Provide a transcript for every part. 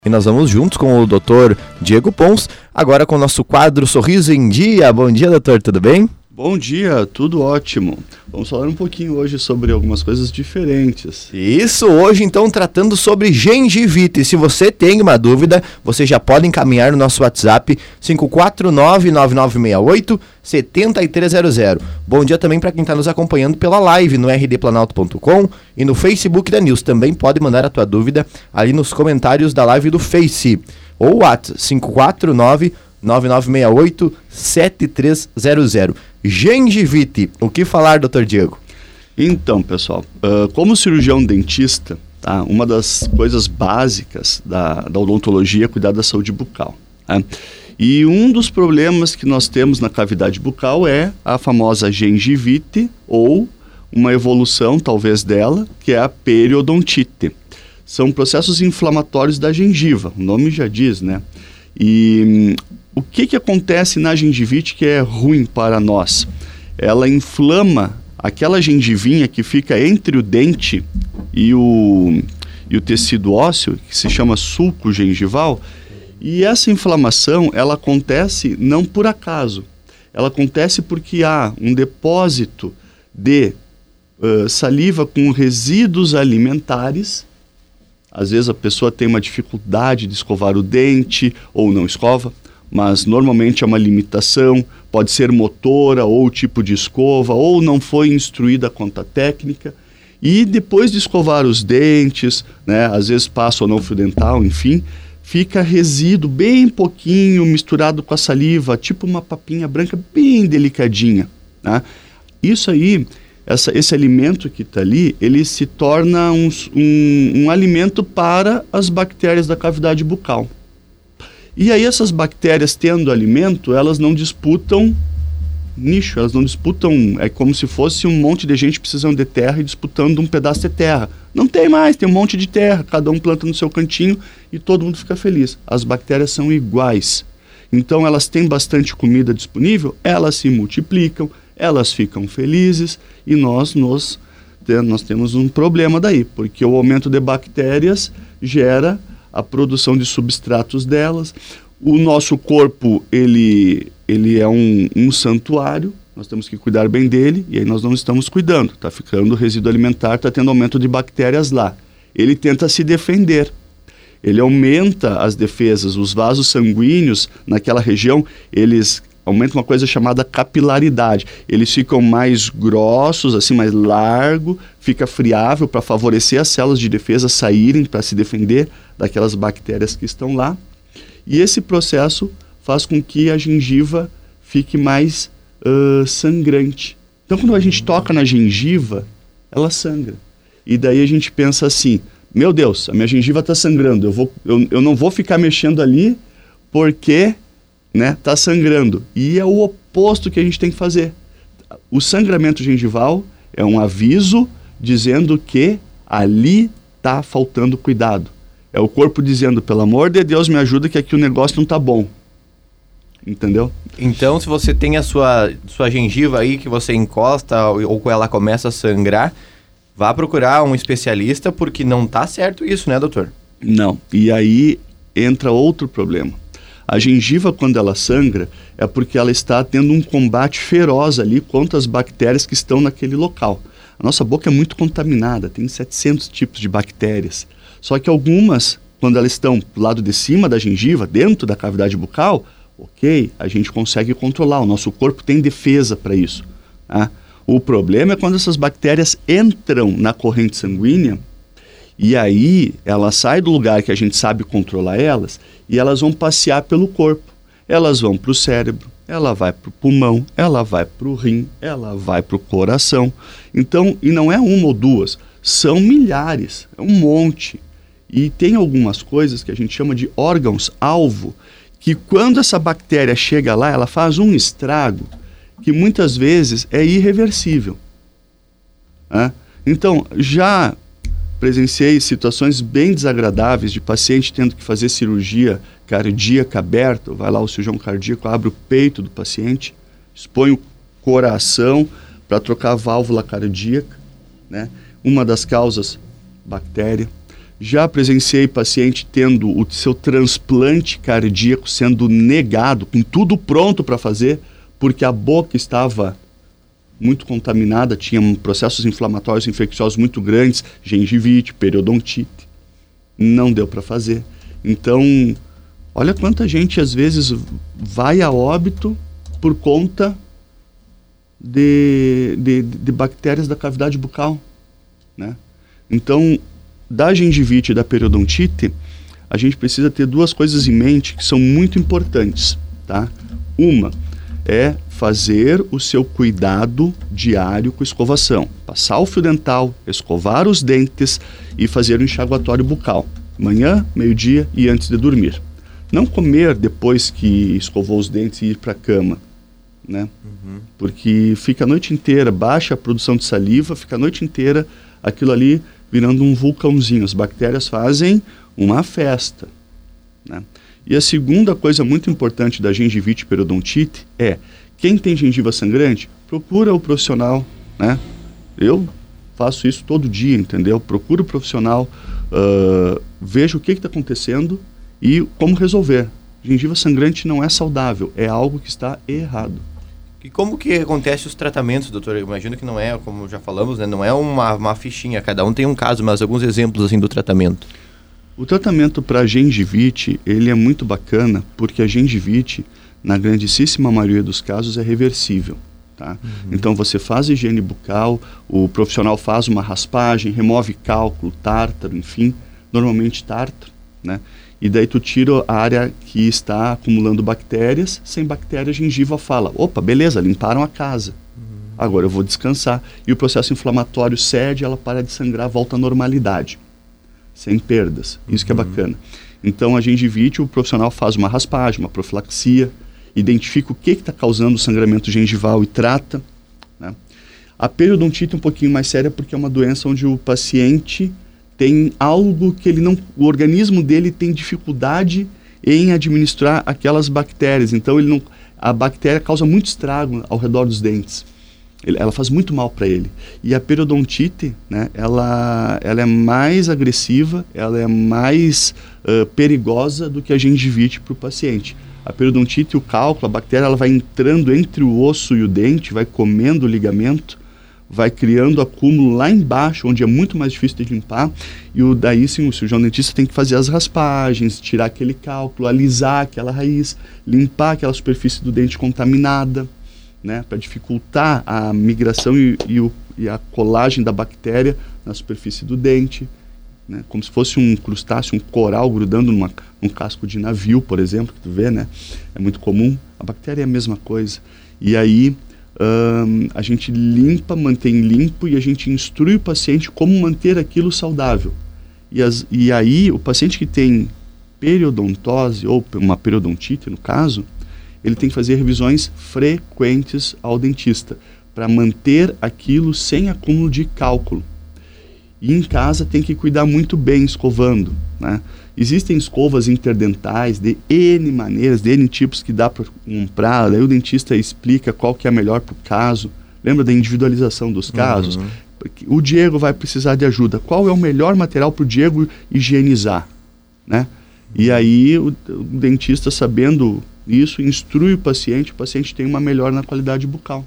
E nós vamos juntos com o Dr. Diego Pons, agora com o nosso quadro Sorriso em Dia. Bom dia, doutor, tudo bem? Bom dia, tudo ótimo. Vamos falar um pouquinho hoje sobre algumas coisas diferentes. Isso, hoje então tratando sobre gengivite. Se você tem uma dúvida, você já pode encaminhar no nosso WhatsApp 549-9968-7300. Bom dia também para quem está nos acompanhando pela live no rdplanalto.com e no Facebook da News. Também pode mandar a tua dúvida ali nos comentários da live do Face. Ou WhatsApp 549-9968-7300. Gengivite, o que falar, Dr. Diego? Então, pessoal, como cirurgião dentista, tá, uma das coisas básicas da odontologia é cuidar da saúde bucal. Tá? E um dos problemas que nós temos na cavidade bucal é a famosa gengivite ou uma evolução, talvez, dela, que é a periodontite. São processos inflamatórios da gengiva, o nome já diz, né? E o que acontece na gengivite que é ruim para nós? Ela inflama aquela gengivinha que fica entre o dente e o tecido ósseo, que se chama sulco gengival, e essa inflamação, ela acontece não por acaso. Ela acontece porque há um depósito de saliva com resíduos alimentares. Às vezes a pessoa tem uma dificuldade de escovar o dente ou não escova, mas normalmente é uma limitação, pode ser motora ou tipo de escova, ou não foi instruída quanto à técnica. E depois de escovar os dentes, né, às vezes passa ou não fio dental, enfim, fica resíduo bem pouquinho misturado com a saliva, tipo uma papinha branca bem delicadinha. Né? Isso aí, esse alimento que está ali, ele se torna um alimento para as bactérias da cavidade bucal. E aí essas bactérias, tendo alimento, elas não disputam nicho, elas não disputam, é como se fosse um monte de gente precisando de terra e disputando um pedaço de terra. Não tem mais, tem um monte de terra, cada um planta no seu cantinho e todo mundo fica feliz. As bactérias são iguais. Então elas têm bastante comida disponível, elas se multiplicam, elas ficam felizes e nós temos um problema daí, porque o aumento de bactérias gera a produção de substratos delas. O nosso corpo, ele é um santuário, nós temos que cuidar bem dele, e aí nós não estamos cuidando, está ficando resíduo alimentar, está tendo aumento de bactérias lá. Ele tenta se defender, ele aumenta as defesas, os vasos sanguíneos naquela região, eles aumentam uma coisa chamada capilaridade, eles ficam mais grossos, assim, mais largo, fica friável para favorecer as células de defesa saírem para se defender daquelas bactérias que estão lá. E esse processo faz com que a gengiva fique mais sangrante. Então, quando a gente toca na gengiva, ela sangra. E daí a gente pensa assim, meu Deus, a minha gengiva está sangrando, eu não vou ficar mexendo ali porque está sangrando. E é o oposto que a gente tem que fazer. O sangramento gengival é um aviso dizendo que ali está faltando cuidado. É o corpo dizendo, pelo amor de Deus, me ajuda que aqui o negócio não está bom. Entendeu? Então, se você tem a sua gengiva aí que você encosta ou ela começa a sangrar, vá procurar um especialista, porque não está certo isso, né, doutor? Não. E aí entra outro problema. A gengiva, quando ela sangra, é porque ela está tendo um combate feroz ali contra as bactérias que estão naquele local. A nossa boca é muito contaminada, tem 700 tipos de bactérias. Só que algumas, quando elas estão do lado de cima da gengiva, dentro da cavidade bucal, ok, a gente consegue controlar, o nosso corpo tem defesa para isso. Tá? O problema é quando essas bactérias entram na corrente sanguínea, e aí elas saem do lugar que a gente sabe controlar elas, e elas vão passear pelo corpo. Elas vão para o cérebro, ela vai para o pulmão, ela vai para o rim, ela vai para o coração. Então, e não é uma ou duas, são milhares, é um monte. E tem algumas coisas que a gente chama de órgãos-alvo, que quando essa bactéria chega lá, ela faz um estrago que muitas vezes é irreversível. Então, já presenciei situações bem desagradáveis de paciente tendo que fazer cirurgia cardíaca aberta. Vai lá o cirurgião cardíaco, abre o peito do paciente, expõe o coração para trocar a válvula cardíaca, né? Uma das causas, bactéria. Já presenciei paciente tendo o seu transplante cardíaco sendo negado, com tudo pronto para fazer, porque a boca estava muito contaminada, tinha processos inflamatórios infecciosos muito grandes, gengivite, periodontite. Não deu para fazer. Então, olha quanta gente às vezes vai a óbito por conta de bactérias da cavidade bucal, né? Então, da gengivite e da periodontite, a gente precisa ter duas coisas em mente que são muito importantes, tá? Uma é fazer o seu cuidado diário com escovação. Passar o fio dental, escovar os dentes e fazer o enxaguatório bucal. Manhã, meio-dia e antes de dormir. Não comer depois que escovou os dentes e ir para a cama, né? Porque fica a noite inteira, baixa a produção de saliva, fica a noite inteira aquilo ali virando um vulcãozinho. As bactérias fazem uma festa, né? E a segunda coisa muito importante da gengivite e periodontite é, quem tem gengiva sangrante, procura o profissional, né? Eu faço isso todo dia, entendeu? Procuro o profissional, vejo o que está acontecendo e como resolver. Gengiva sangrante não é saudável, é algo que está errado. E como que acontece os tratamentos, doutor? Eu imagino que não é, como já falamos, né? Não é uma fichinha, cada um tem um caso, mas alguns exemplos assim do tratamento. O tratamento para gengivite, ele é muito bacana, porque a gengivite, na grandíssima maioria dos casos, é reversível, tá? Então você faz higiene bucal, o profissional faz uma raspagem, remove cálculo, tártaro, enfim, normalmente tártaro, né? E daí tu tira a área que está acumulando bactérias. Sem bactéria, a gengiva fala, opa, beleza, limparam a casa, agora eu vou descansar. E o processo inflamatório cede, ela para de sangrar, volta à normalidade, sem perdas. Isso que é bacana. Então a gengivite, o profissional faz uma raspagem, uma profilaxia, identifica o que está causando o sangramento gengival e trata, né? A periodontite é um pouquinho mais séria, porque é uma doença onde o paciente tem algo que o organismo dele tem dificuldade em administrar aquelas bactérias. Então a bactéria causa muito estrago ao redor dos dentes. Ela faz muito mal para ele. E a periodontite, né, ela é mais agressiva, ela é mais perigosa do que a gengivite para o paciente. A periodontite, o cálculo, a bactéria, ela vai entrando entre o osso e o dente, vai comendo o ligamento, vai criando acúmulo lá embaixo, onde é muito mais difícil de limpar, e daí sim o cirurgião dentista tem que fazer as raspagens, tirar aquele cálculo, alisar aquela raiz, limpar aquela superfície do dente contaminada, né, para dificultar a migração e a colagem da bactéria na superfície do dente, né, como se fosse um crustáceo, um coral grudando num casco de navio, por exemplo, que tu vê, né, é muito comum. A bactéria é a mesma coisa. E aí a gente limpa, mantém limpo e a gente instrui o paciente como manter aquilo saudável. E aí o paciente que tem periodontose, ou uma periodontite no caso, ele tem que fazer revisões frequentes ao dentista para manter aquilo sem acúmulo de cálculo. E em casa tem que cuidar muito bem escovando, né? Existem escovas interdentais de N maneiras, de N tipos que dá para comprar. Daí o dentista explica qual que é a melhor para o caso. Lembra da individualização dos casos? O Diego vai precisar de ajuda. Qual é o melhor material para o Diego higienizar, né? E aí o dentista, sabendo isso, instrui o paciente tem uma melhora na qualidade bucal.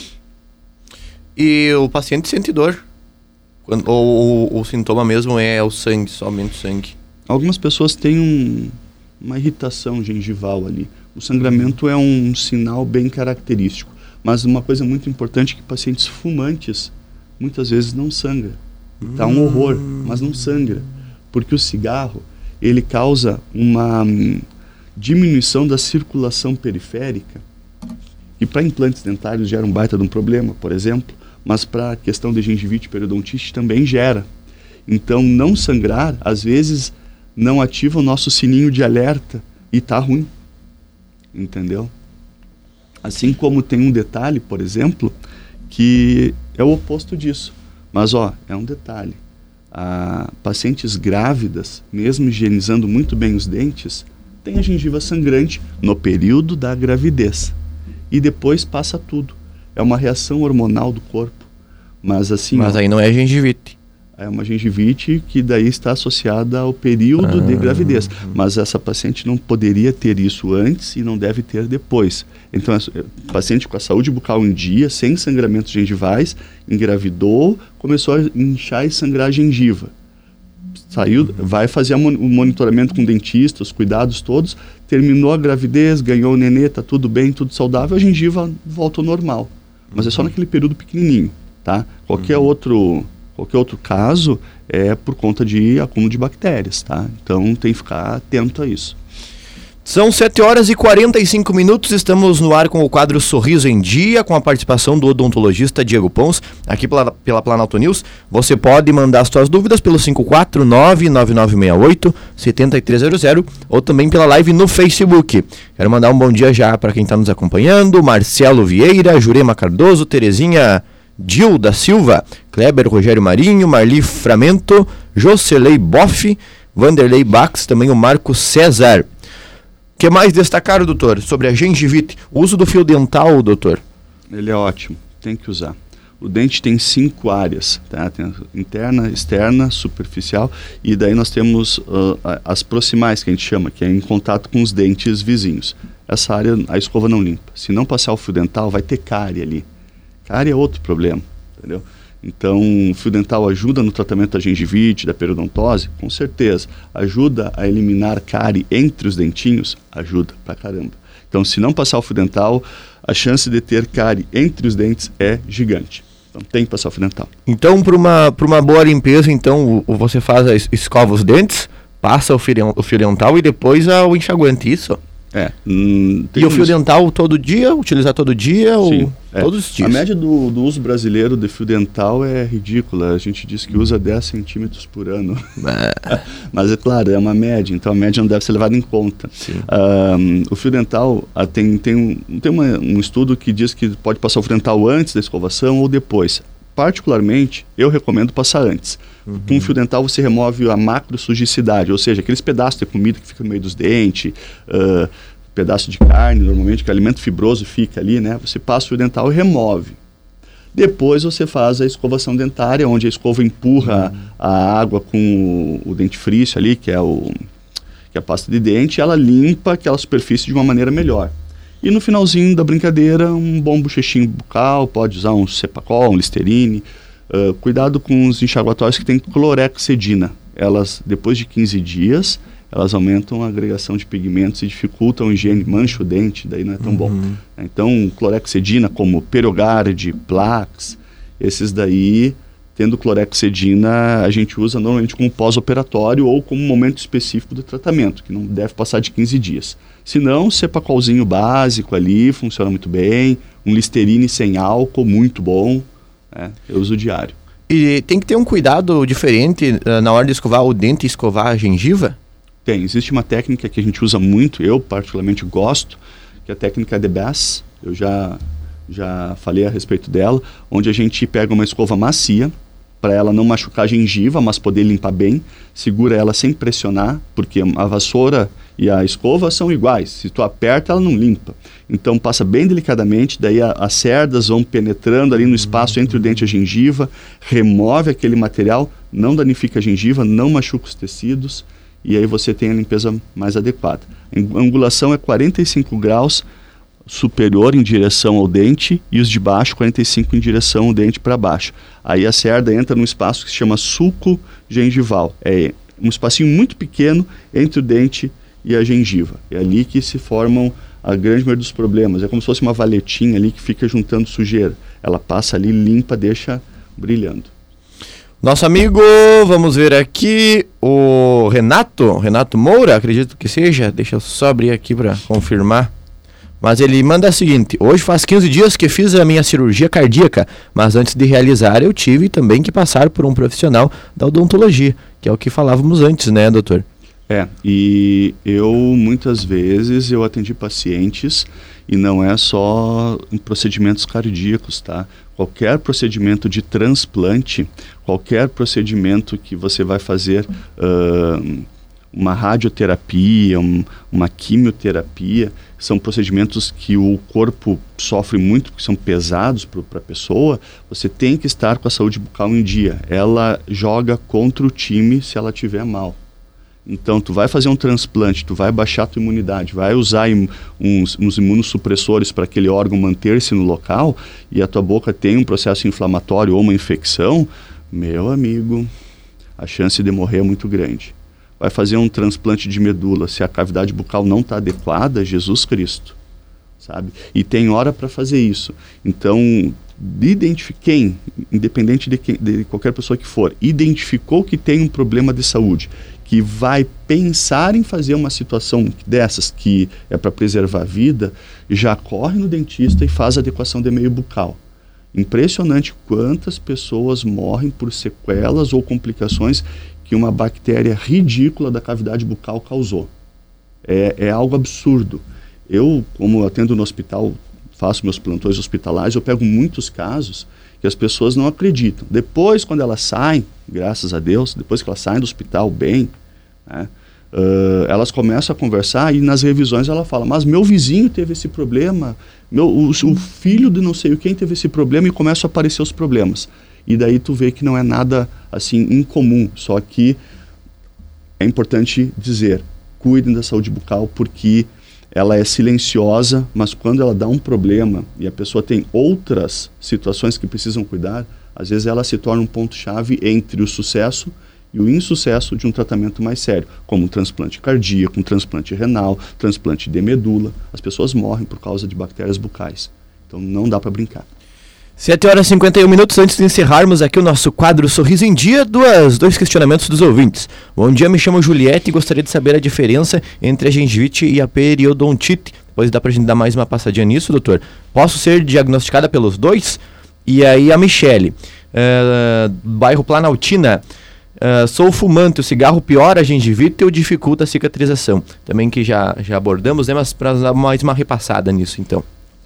E o paciente sente dor? Ou o sintoma mesmo é o sangue, somente o sangue? Algumas pessoas têm uma irritação gengival ali. O sangramento é um sinal bem característico. Mas uma coisa muito importante é que pacientes fumantes muitas vezes não sangram. Tá um horror, mas não sangra. Porque o cigarro, ele causa uma diminuição da circulação periférica, que para implantes dentários gera um baita de um problema, por exemplo, mas para a questão de gengivite e periodontite também gera. Então, não sangrar, às vezes, não ativa o nosso sininho de alerta e tá ruim, entendeu? Assim como tem um detalhe, por exemplo, que é o oposto disso. Mas, é um detalhe. Pacientes grávidas, mesmo higienizando muito bem os dentes, têm a gengiva sangrante no período da gravidez. E depois passa tudo. É uma reação hormonal do corpo. Mas assim... Mas aí não é gengivite. É uma gengivite que daí está associada ao período de gravidez. Mas essa paciente não poderia ter isso antes e não deve ter depois. Então, paciente com a saúde bucal em dia, sem sangramentos gengivais, engravidou, começou a inchar e sangrar a gengiva. Saiu, vai fazer o monitoramento com o dentista, os cuidados todos, terminou a gravidez, ganhou o nenê, tá tudo bem, tudo saudável, a gengiva volta ao normal. Mas é só naquele período pequenininho, tá? Qualquer outro caso é por conta de acúmulo de bactérias, tá? Então tem que ficar atento a isso. São 7h45, estamos no ar com o quadro Sorriso em Dia, com a participação do odontologista Diego Pons, aqui pela Planalto News. Você pode mandar as suas dúvidas pelo 549-9968-7300 ou também pela live no Facebook. Quero mandar um bom dia já para quem está nos acompanhando: Marcelo Vieira, Jurema Cardoso, Terezinha Dil da Silva, Kleber Rogério Marinho, Marli Framento, Jocelei Boff, Vanderlei Bax, também o Marco César. O que mais destacaram, doutor, sobre a gengivite? O uso do fio dental, doutor? Ele é ótimo, tem que usar. O dente tem 5 áreas, tá? Tem interna, externa, superficial, e daí nós temos as proximais, que a gente chama, que é em contato com os dentes vizinhos. Essa área a escova não limpa. Se não passar o fio dental, vai ter cárie ali. Cárie é outro problema, entendeu? Então, o fio dental ajuda no tratamento da gengivite, da periodontose? Com certeza. Ajuda a eliminar cárie entre os dentinhos? Ajuda pra caramba. Então, se não passar o fio dental, a chance de ter cárie entre os dentes é gigante. Então, tem que passar o fio dental. Então, para uma boa limpeza, então, você escova os dentes, passa o fio dental e depois o enxaguante, isso? E o fio dental todo dia? Utilizar todo dia? Sim, ou todos os dias? A média do uso brasileiro de fio dental é ridícula. A gente diz que usa 10 centímetros por ano. Mas é claro, é uma média, então a média não deve ser levada em conta. O fio dental, tem um estudo que diz que pode passar o fio dental antes da escovação ou depois. Particularmente, eu recomendo passar antes. Com o fio dental você remove a macrosugicidade, ou seja, aqueles pedaços de comida que ficam no meio dos dentes, pedaço de carne, normalmente, que alimento fibroso fica ali, né? Você passa o fio dental e remove. Depois você faz a escovação dentária, onde a escova empurra a água com o dentifrício ali, que é a pasta de dente, e ela limpa aquela superfície de uma maneira melhor. E no finalzinho da brincadeira, um bom bochechinho bucal, pode usar um Cepacol, um Listerine. Cuidado com os enxaguatórios que tem clorexidina. Elas, depois de 15 dias, elas aumentam a agregação de pigmentos e dificultam a higiene, mancha o dente, daí não é tão bom. Então, clorexidina como Perogard, Plax, esses daí, tendo clorexidina, a gente usa normalmente como pós-operatório ou como momento específico do tratamento, que não deve passar de 15 dias. Se não, Cepacolzinho básico ali, funciona muito bem, um Listerine sem álcool, muito bom. Eu uso diário. E tem que ter um cuidado diferente na hora de escovar o dente e escovar a gengiva? Tem. Existe uma técnica que a gente usa muito, eu particularmente gosto, que é a técnica de Bass. Eu já falei a respeito dela, onde a gente pega uma escova macia, para ela não machucar a gengiva, mas poder limpar bem, segura ela sem pressionar, porque a vassoura e a escova são iguais, se tu aperta ela não limpa, então passa bem delicadamente, daí as cerdas vão penetrando ali no espaço entre o dente e a gengiva, remove aquele material, não danifica a gengiva, não machuca os tecidos, e aí você tem a limpeza mais adequada. A angulação é 45 graus superior em direção ao dente e os de baixo 45 em direção ao dente para baixo. Aí a cerda entra num espaço que se chama sulco gengival. É um espacinho muito pequeno entre o dente e a gengiva. É ali que se formam a grande maioria dos problemas. É como se fosse uma valetinha ali que fica juntando sujeira. Ela passa ali, limpa, deixa brilhando. Nosso amigo, vamos ver aqui, o Renato Moura, acredito que seja. Deixa eu só abrir aqui para confirmar. Mas ele manda o seguinte: hoje faz 15 dias que fiz a minha cirurgia cardíaca, mas antes de realizar eu tive também que passar por um profissional da odontologia, que é o que falávamos antes, né, doutor? E eu muitas vezes eu atendi pacientes e não é só em procedimentos cardíacos, tá? Qualquer procedimento de transplante, qualquer procedimento que você vai fazer uma radioterapia, uma quimioterapia, são procedimentos que o corpo sofre muito, porque são pesados para a pessoa. Você tem que estar com a saúde bucal em dia. Ela joga contra o time se ela estiver mal. Então, tu vai fazer um transplante, tu vai baixar a tua imunidade, vai usar uns imunossupressores para aquele órgão manter-se no local, e a tua boca tem um processo inflamatório ou uma infecção, meu amigo, a chance de morrer é muito grande. Vai fazer um transplante de medula, se a cavidade bucal não está adequada, Jesus Cristo, sabe? E tem hora para fazer isso. Então, identifiquem, independente de qualquer pessoa que for, identificou que tem um problema de saúde, que vai pensar em fazer uma situação dessas que é para preservar a vida, já corre no dentista e faz a adequação de meio bucal. Impressionante quantas pessoas morrem por sequelas ou complicações que uma bactéria ridícula da cavidade bucal causou. É algo absurdo. Eu, como atendo no hospital, faço meus plantões hospitalares, eu pego muitos casos que as pessoas não acreditam. Depois, quando elas saem, graças a Deus, depois que elas saem do hospital bem, né, elas começam a conversar e nas revisões ela fala, mas meu vizinho teve esse problema, o filho de não sei quem teve esse problema, e começam a aparecer os problemas. E daí tu vê que não é nada assim incomum, só que é importante dizer, cuidem da saúde bucal, porque ela é silenciosa, mas quando ela dá um problema e a pessoa tem outras situações que precisam cuidar, às vezes ela se torna um ponto-chave entre o sucesso e o insucesso de um tratamento mais sério, como um transplante cardíaco, um transplante renal, transplante de medula. As pessoas morrem por causa de bactérias bucais. Então não dá para brincar. 7h51, antes de encerrarmos aqui o nosso quadro Sorriso em Dia, dois questionamentos dos ouvintes. Bom dia, me chamo Juliette e gostaria de saber a diferença entre a gengivite e a periodontite. Depois dá pra gente dar mais uma passadinha nisso, doutor. Posso ser diagnosticada pelos dois? E aí a Michele, bairro Planaltina, sou fumante, o cigarro piora a gengivite ou dificulta a cicatrização? Também que já abordamos, né, mas para dar mais uma repassada nisso, então.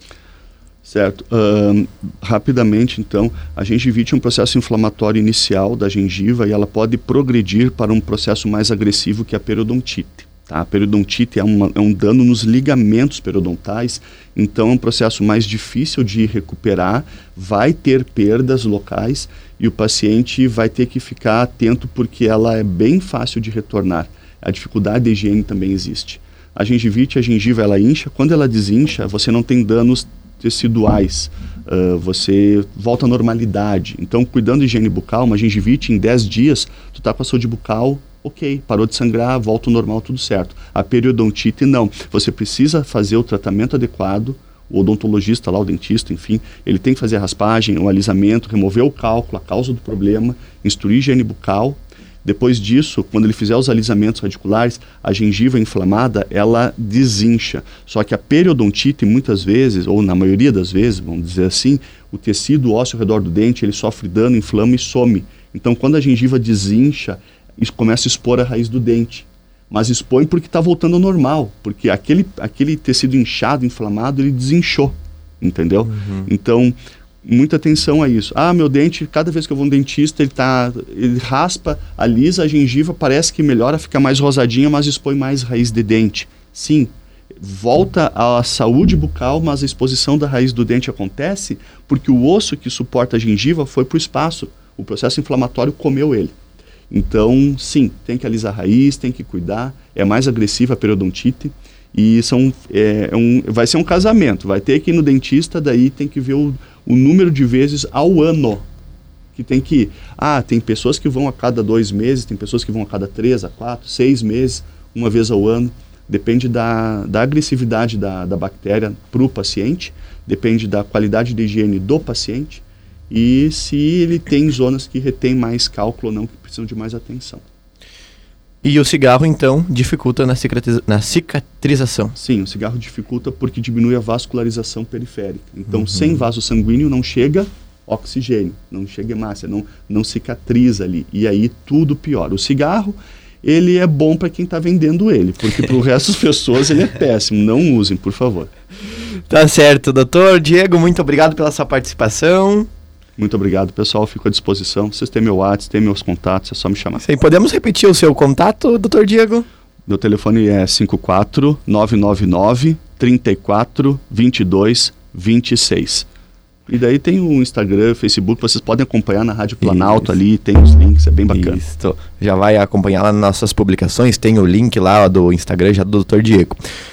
Certo. Rapidamente, então, a gengivite é um processo inflamatório inicial da gengiva e ela pode progredir para um processo mais agressivo que a periodontite. Tá? A periodontite é um dano nos ligamentos periodontais, então é um processo mais difícil de recuperar, vai ter perdas locais e o paciente vai ter que ficar atento porque ela é bem fácil de retornar. A dificuldade de higiene também existe. A gengivite, a gengiva, ela incha, quando ela desincha, você não tem danos teciduais, você volta à normalidade. Então, cuidando de higiene bucal, uma gengivite, em 10 dias, tu tá com a saúde bucal, ok, parou de sangrar, volta ao normal, tudo certo. A periodontite, não. Você precisa fazer o tratamento adequado, o odontologista lá, o dentista, enfim, ele tem que fazer a raspagem, o alisamento, remover o cálculo, a causa do problema, instruir higiene bucal. Depois disso, quando ele fizer os alisamentos radiculares, a gengiva inflamada, ela desincha. Só que a periodontite, muitas vezes, ou na maioria das vezes, vamos dizer assim, o tecido ósseo ao redor do dente, ele sofre dano, inflama e some. Então, quando a gengiva desincha, isso começa a expor a raiz do dente. Mas expõe porque está voltando ao normal, porque aquele tecido inchado, inflamado, ele desinchou, entendeu? Uhum. Então, muita atenção a isso. Meu dente, cada vez que eu vou no dentista, ele raspa, alisa a gengiva, parece que melhora, fica mais rosadinha, mas expõe mais raiz de dente. Sim, volta à saúde bucal, mas a exposição da raiz do dente acontece porque o osso que suporta a gengiva foi para o espaço. O processo inflamatório comeu ele. Então, sim, tem que alisar a raiz, tem que cuidar. É mais agressiva a periodontite. E vai ser um casamento. Vai ter que ir no dentista, daí tem que ver o número de vezes ao ano que tem que ir. Tem pessoas que vão a cada 2 meses, tem pessoas que vão a cada 3, a 4, 6 meses, uma vez ao ano. Depende da agressividade da bactéria para o paciente, depende da qualidade de higiene do paciente e se ele tem zonas que retém mais cálculo ou não, que precisam de mais atenção. E o cigarro, então, dificulta na cicatrização? Sim, o cigarro dificulta porque diminui a vascularização periférica. Então, sem vaso sanguíneo não chega oxigênio, não chega hemácia, não cicatriza ali. E aí tudo piora. O cigarro, ele é bom para quem está vendendo ele, porque para o resto das pessoas ele é péssimo. Não usem, por favor. Tá certo, doutor Diego, muito obrigado pela sua participação. Muito obrigado, pessoal. Fico à disposição. Vocês têm meu WhatsApp, têm meus contatos, é só me chamar. Sim, podemos repetir o seu contato, doutor Diego? Meu telefone é 54999 34 22 26. E daí tem o Instagram, Facebook, vocês podem acompanhar na Rádio Planalto ali, tem os links, é bem bacana. Isso. Já vai acompanhar lá nas nossas publicações, tem o link lá do Instagram já do Dr. Diego.